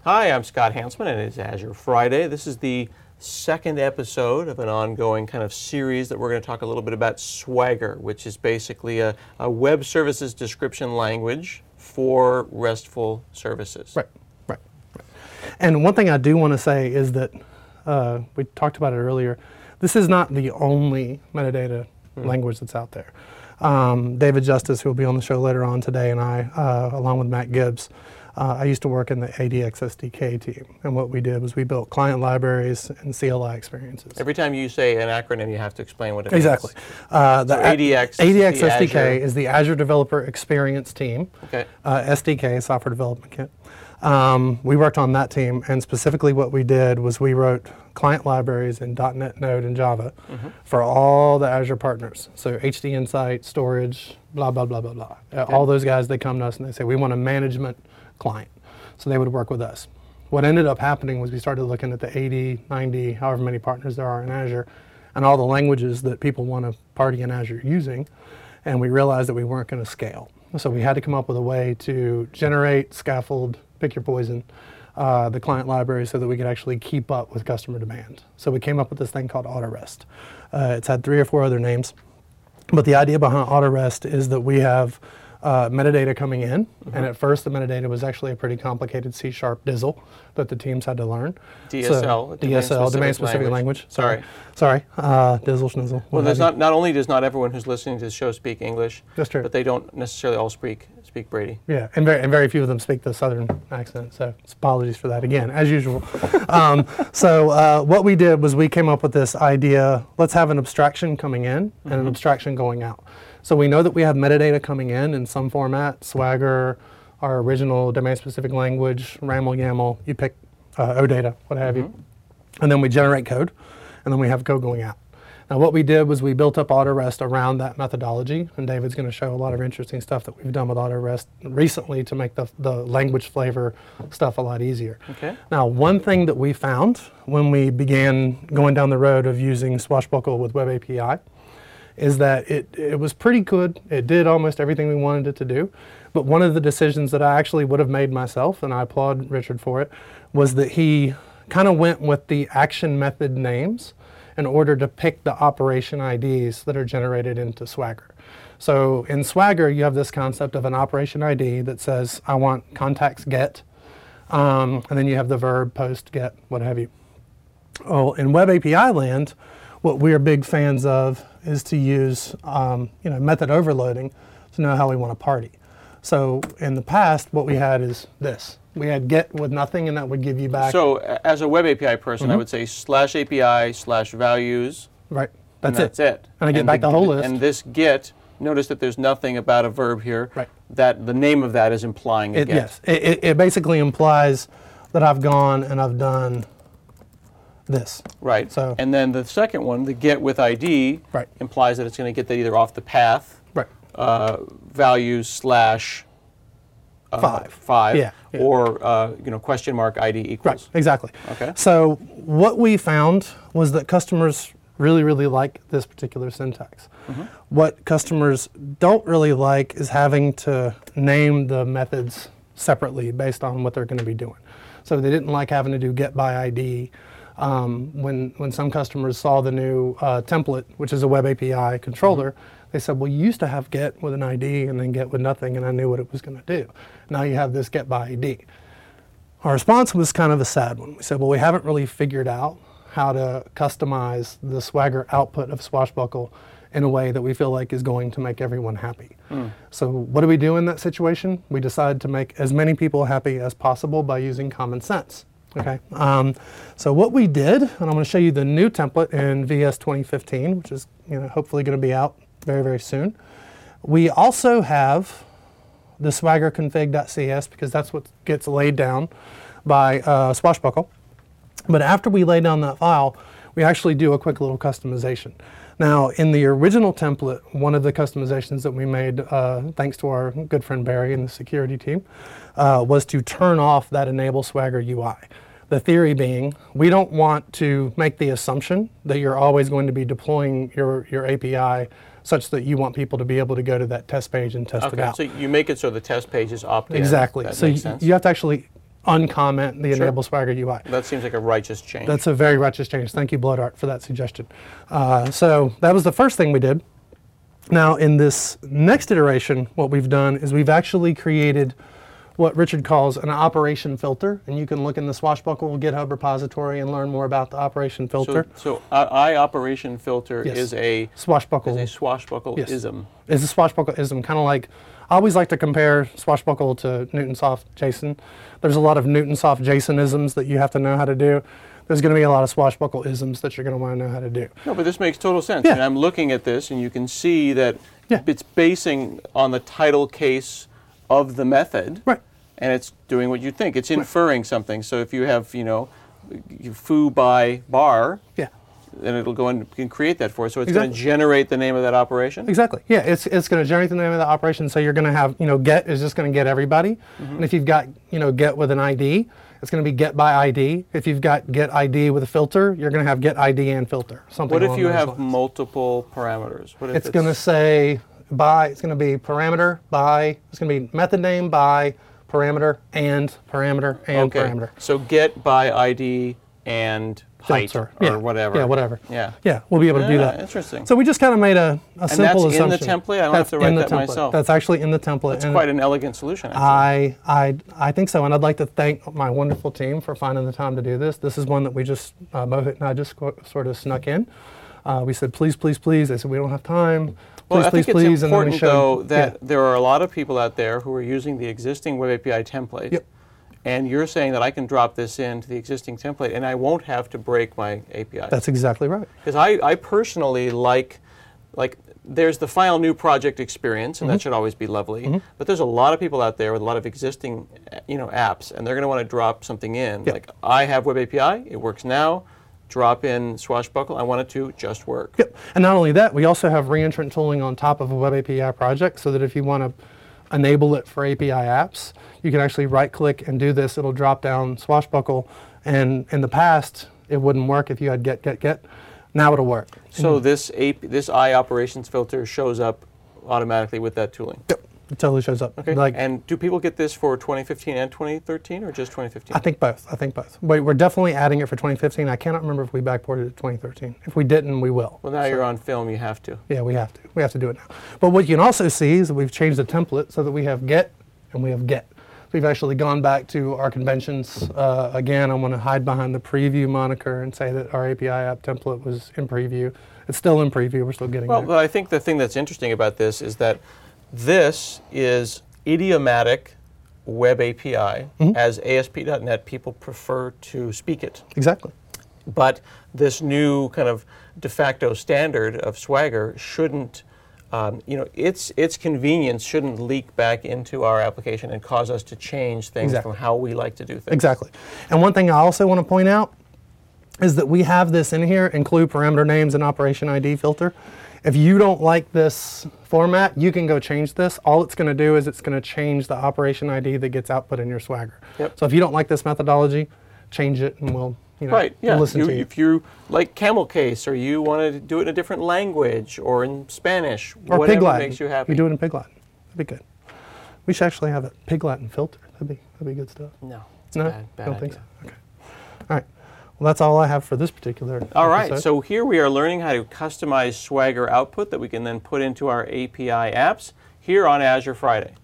Hi, I'm Scott Hansman, and it's Azure Friday. This is the second episode of an ongoing kind of series that we're going to talk a little bit about Swagger, which is basically a web services description language for RESTful services. Right. And one thing I do want to say is that we talked about it earlier. This is not the only metadata language that's out there. David Justice, who will be on the show later on today, and I, along with Matt Gibbs, I used to work in the ADX SDK team, and what we did was we built client libraries and CLI experiences. Every time you say an acronym, you have to explain what it exactly. means. The ADX SDK Azure. is the Azure Developer Experience team. Okay. SDK, Software Development Kit. We worked on that team, and specifically what we did was we wrote client libraries in .NET, Node, and Java for all the Azure partners. So HD Insight, storage, blah, blah, blah, blah, blah. Okay. All those guys, they come to us and they say, we want a management client. So they would work with us. What ended up happening was we started looking at the 80, 90, however many partners there are in Azure, and all the languages that people want to party in Azure using, and we realized that we weren't going to scale. So we had to come up with a way to generate, scaffold, pick your poison, the client library so that we could actually keep up with customer demand. So we came up with this thing called Autorest. It's had 3 or 4 other names, but the idea behind Autorest is that we have metadata coming in, and at first the metadata was actually a pretty complicated C# DSL that the teams had to learn. DSL, domain specific language. Sorry, DSL schnizzle. Well, there's not only does not everyone who's listening to the show speak English, that's true, but they don't necessarily all speak Brady. Yeah, and very few of them speak the Southern accent, so apologies for that again, as usual. So what we did was we came up with this idea, let's have an abstraction coming in and an abstraction going out. So we know that we have metadata coming in some format, Swagger, our original domain-specific language, RAML, YAML, you pick OData, what have you. And then we generate code, and then we have code going out. Now what we did was we built up Autorest around that methodology, and David's going to show a lot of interesting stuff that we've done with Autorest recently to make the language flavor stuff a lot easier. Okay. Now one thing that we found when we began going down the road of using Swashbuckle with Web API is that it was pretty good. It did almost everything we wanted it to do. But one of the decisions that I actually would have made myself, and I applaud Richard for it, was that he kind of went with the action method names in order to pick the operation IDs that are generated into Swagger. So in Swagger, you have this concept of an operation ID that says, I want contacts get, and then you have the verb, post, get, what have you. Oh, in Web API land, what we're big fans of is to use method overloading to know how we want to party. So in the past, what we had is this. We had get with nothing, and that would give you back. So as a Web API person, I would say /API/values. Right. That's it. And I get back the whole list. And this get, notice that there's nothing about a verb here. Right. That the name of that is implying a get. Yes. It basically implies that I've gone and I've done this. Right. So, and then the second one, the get with ID, implies that it's going to get that either off the path, values /5, yeah. or question mark ID equals. Right, exactly. Okay. So what we found was that customers really like this particular syntax. What customers don't really like is having to name the methods separately based on what they're going to be doing. So they didn't like having to do get by ID. When some customers saw the new template, which is a Web API controller, they said, well, you used to have get with an ID and then get with nothing, and I knew what it was going to do. Now you have this get by ID. Our response was kind of a sad one. We said, well, we haven't really figured out how to customize the Swagger output of Swashbuckle in a way that we feel like is going to make everyone happy. So what do we do in that situation? We decide to make as many people happy as possible by using common sense. Okay. So what we did, and I'm going to show you the new template in VS 2015, which is hopefully going to be out very soon. We also have the Swagger config.cs because that's what gets laid down by Swashbuckle. But after we lay down that file, we actually do a quick little customization. Now, in the original template, one of the customizations that we made, thanks to our good friend Barry and the security team, was to turn off that enable Swagger UI. The theory being, we don't want to make the assumption that you're always going to be deploying your API such that you want people to be able to go to that test page and test it out. So you make it so the test page is opt-in. Exactly. That so makes sense. you have to actually uncomment the enable Swagger UI. That seems like a righteous change. That's a very righteous change. Thank you, Bloodart, for that suggestion. So that was the first thing we did. Now, in this next iteration, what we've done is we've actually created what Richard calls an operation filter, and you can look in the Swashbuckle GitHub repository and learn more about the operation filter. So operation filter is a Swashbuckle. swashbuckle-ism. It's a Swashbuckle-ism, kind of like, I always like to compare Swashbuckle to Newtonsoft JSON. There's a lot of Newtonsoft JSON-isms that you have to know how to do. There's going to be a lot of Swashbuckle-isms that you're going to want to know how to do. No, but this makes total sense. Yeah. And I'm looking at this, and you can see that it's basing on the title case of the method, Right. and it's doing what you think. It's inferring something. So if you have, foo by bar, Yeah. then it'll go and can create that for us. So it's Exactly. going to generate the name of that operation? Exactly. Yeah, it's going to generate the name of the operation. So you're going to have, get is just going to get everybody. And if you've got, get with an ID, it's going to be get by ID. If you've got get ID with a filter, you're going to have get ID and filter. Something. What if along you those have lines. multiple parameters? What if It's going to say by, it's going to be parameter by, it's going to be method name by parameter and parameter. So get by ID and height Filter. or whatever. Yeah, whatever. Yeah. Yeah, we'll be able to do that. Interesting. So we just kind of made a simple that's in the assumption. template? I don't have to write in the that template. myself. That's actually in the template. That's and quite an elegant solution, actually. I think so, and I'd like to thank my wonderful team for finding the time to do this. This is one that we just, Mohit and I just sort of snuck in. We said, please, please, please. They said, we don't have time. Please, Well, I please, think please. it's important, though, that yeah. there are a lot of people out there who are using the existing Web API template. Yep. And you're saying that I can drop this into the existing template and I won't have to break my API. That's exactly right. Because I personally like there's the file new project experience, and that should always be lovely. But there's a lot of people out there with a lot of existing apps, and they're going to want to drop something in. Yep. Like, I have Web API, it works now. Drop in Swashbuckle, I want it to just work. Yep. And not only that, we also have reentrant tooling on top of a Web API project, so that if you want to enable it for API apps, you can actually right-click and do this. It'll drop down Swashbuckle, and in the past, it wouldn't work if you had get. Now it'll work. So this iOperations filter shows up automatically with that tooling. Yep. It totally shows up. Okay. And do people get this for 2015 and 2013, or just 2015? I think both. We're definitely adding it for 2015. I cannot remember if we backported it to 2013. If we didn't, we will. Well, now you're on film, you have to. Yeah, we have to. We have to do it now. But what you can also see is that we've changed the template so that we have get and we have get. We've actually gone back to our conventions. Again, I want to hide behind the preview moniker and say that our API app template was in preview. It's still in preview. We're still getting there. Well, but I think the thing that's interesting about this is that this is idiomatic Web API. As ASP.NET people prefer to speak it. Exactly. But this new kind of de facto standard of Swagger shouldn't, its convenience shouldn't leak back into our application and cause us to change things Exactly. from how we like to do things. Exactly. And one thing I also want to point out is that we have this in here, include parameter names and operation ID filter. If you don't like this format, you can go change this. All it's going to do is it's going to change the operation ID that gets output in your Swagger. Yep. So if you don't like this methodology, change it and we'll Right, yeah. we'll listen to you. If you like Camel Case, or you want to do it in a different language, or in Spanish, Or whatever Pig Latin. makes you happy. We do it in Pig Latin. That'd be good. We should actually have a Pig Latin filter. That'd be good stuff. No, it's No, a bad I don't idea. think so. Okay. All right. Well, that's all I have for this particular All right, episode. so here we are learning how to customize Swagger output that we can then put into our API apps here on Azure Friday.